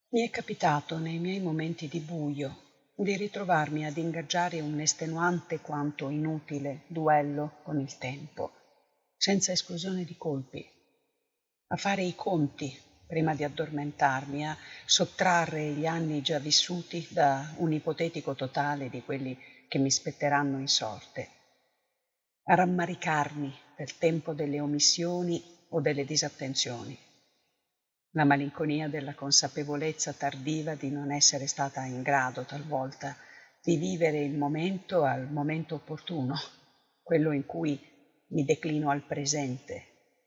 Mi è capitato nei miei momenti di buio di ritrovarmi ad ingaggiare un estenuante quanto inutile duello con il tempo, senza esclusione di colpi, a fare i conti prima di addormentarmi, a sottrarre gli anni già vissuti da un ipotetico totale di quelli che mi spetteranno in sorte, a rammaricarmi del tempo delle omissioni o delle disattenzioni. La malinconia della consapevolezza tardiva di non essere stata in grado talvolta di vivere il momento al momento opportuno, quello in cui mi declino al presente.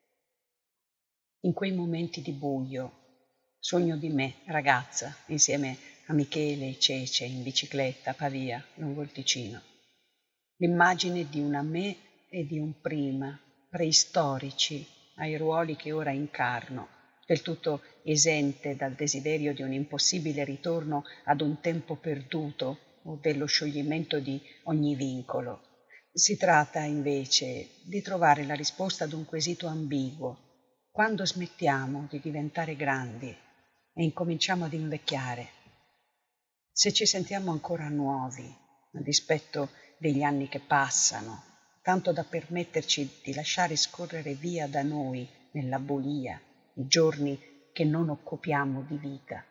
In quei momenti di buio sogno di me, ragazza, insieme a Michele e Cece in bicicletta a Pavia, lungo il Ticino. L'immagine di una me e di un prima, preistorici ai ruoli che ora incarno, del tutto esente dal desiderio di un impossibile ritorno ad un tempo perduto o dello scioglimento di ogni vincolo. Si tratta invece di trovare la risposta ad un quesito ambiguo. Quando smettiamo di diventare grandi e incominciamo ad invecchiare? Se ci sentiamo ancora nuovi, a dispetto degli anni che passano, tanto da permetterci di lasciare scorrere via da noi, nella bulia, i giorni che non occupiamo di vita.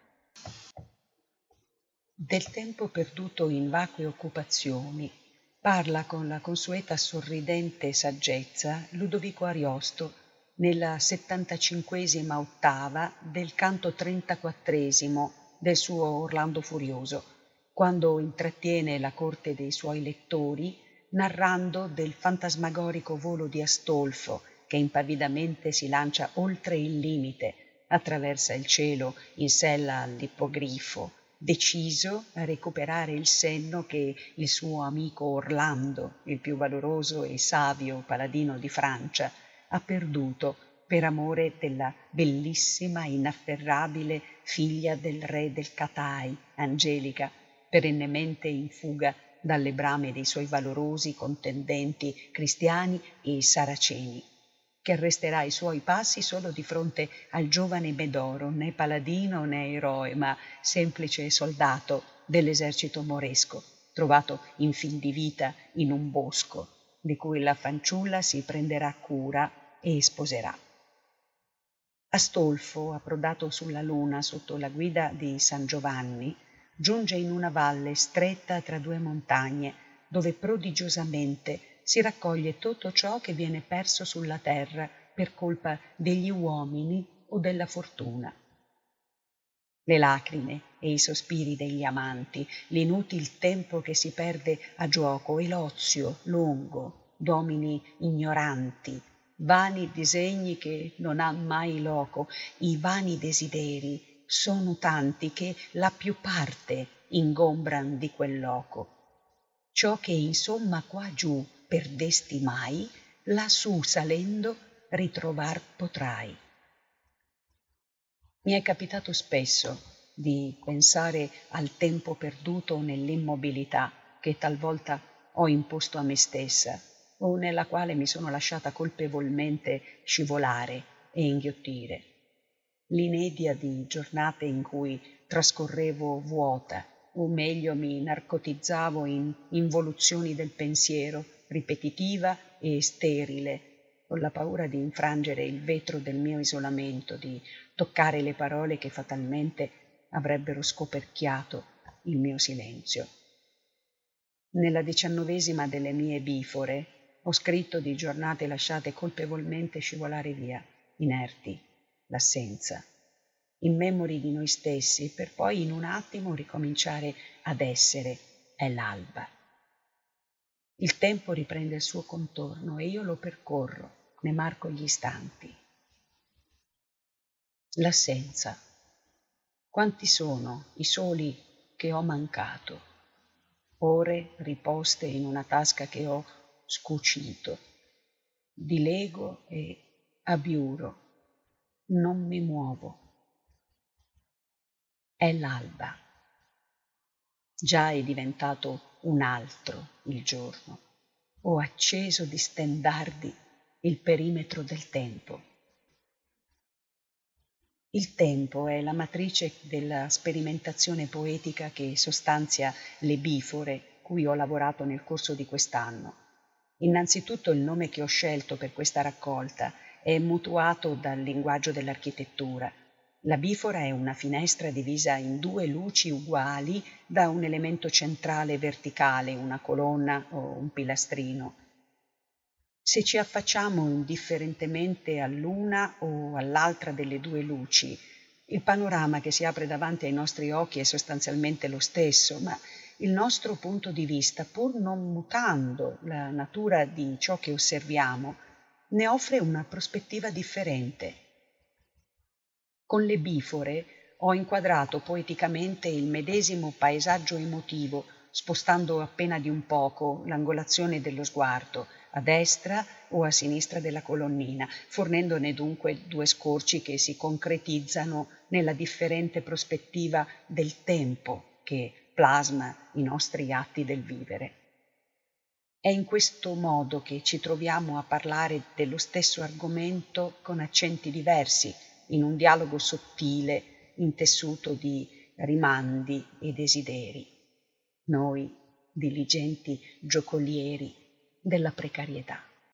Del tempo perduto in vacue occupazioni parla con la consueta sorridente saggezza Ludovico Ariosto nella 75esima ottava del canto 34esimo del suo Orlando Furioso, quando intrattiene la corte dei suoi lettori narrando del fantasmagorico volo di Astolfo che impavidamente si lancia oltre il limite, attraversa il cielo in sella all'ippogrifo, deciso a recuperare il senno che il suo amico Orlando, il più valoroso e savio paladino di Francia, ha perduto per amore della bellissima, inafferrabile figlia del re del Catai, Angelica, perennemente in fuga dalle brame dei suoi valorosi contendenti cristiani e saraceni, che arresterà i suoi passi solo di fronte al giovane Medoro, né paladino né eroe, ma semplice soldato dell'esercito moresco, trovato in fin di vita in un bosco, di cui la fanciulla si prenderà cura e sposerà. Astolfo, approdato sulla luna sotto la guida di San Giovanni, giunge in una valle stretta tra due montagne, dove prodigiosamente si raccoglie tutto ciò che viene perso sulla terra per colpa degli uomini o della fortuna. Le lacrime e i sospiri degli amanti, l'inutil tempo che si perde a gioco e l'ozio lungo, d'uomini ignoranti, vani disegni che non han mai loco, i vani desideri sono tanti che la più parte ingombran di quel loco. Ciò che insomma qua giù perdesti mai, lassù salendo ritrovar potrai. Mi è capitato spesso di pensare al tempo perduto nell'immobilità che talvolta ho imposto a me stessa o nella quale mi sono lasciata colpevolmente scivolare e inghiottire. L'inedia di giornate in cui trascorrevo vuota, o meglio mi narcotizzavo in involuzioni del pensiero, ripetitiva e sterile, con la paura di infrangere il vetro del mio isolamento, di toccare le parole che fatalmente avrebbero scoperchiato il mio silenzio. Nella 19ª delle mie bifore ho scritto di giornate lasciate colpevolmente scivolare via, inerti, l'assenza, immemori di noi stessi, per poi in un attimo ricominciare ad essere, è l'alba. Il tempo riprende il suo contorno e io lo percorro, ne marco gli istanti. L'assenza. Quanti sono i soli che ho mancato, ore riposte in una tasca che ho scucito, dilego e abiuro, non mi muovo. È l'alba. Già è diventato un altro il giorno. Ho acceso di stendardi il perimetro del tempo. Il tempo è la matrice della sperimentazione poetica che sostanzia le bifore cui ho lavorato nel corso di quest'anno. Innanzitutto il nome che ho scelto per questa raccolta è mutuato dal linguaggio dell'architettura. La bifora è una finestra divisa in due luci uguali da un elemento centrale verticale, una colonna o un pilastrino. Se ci affacciamo indifferentemente all'una o all'altra delle due luci, il panorama che si apre davanti ai nostri occhi è sostanzialmente lo stesso, ma il nostro punto di vista, pur non mutando la natura di ciò che osserviamo, ne offre una prospettiva differente. Con le bifore ho inquadrato poeticamente il medesimo paesaggio emotivo, spostando appena di un poco l'angolazione dello sguardo, a destra o a sinistra della colonnina, fornendone dunque due scorci che si concretizzano nella differente prospettiva del tempo che plasma i nostri atti del vivere. È in questo modo che ci troviamo a parlare dello stesso argomento con accenti diversi, in un dialogo sottile, intessuto di rimandi e desideri. Noi, diligenti giocolieri della precarietà.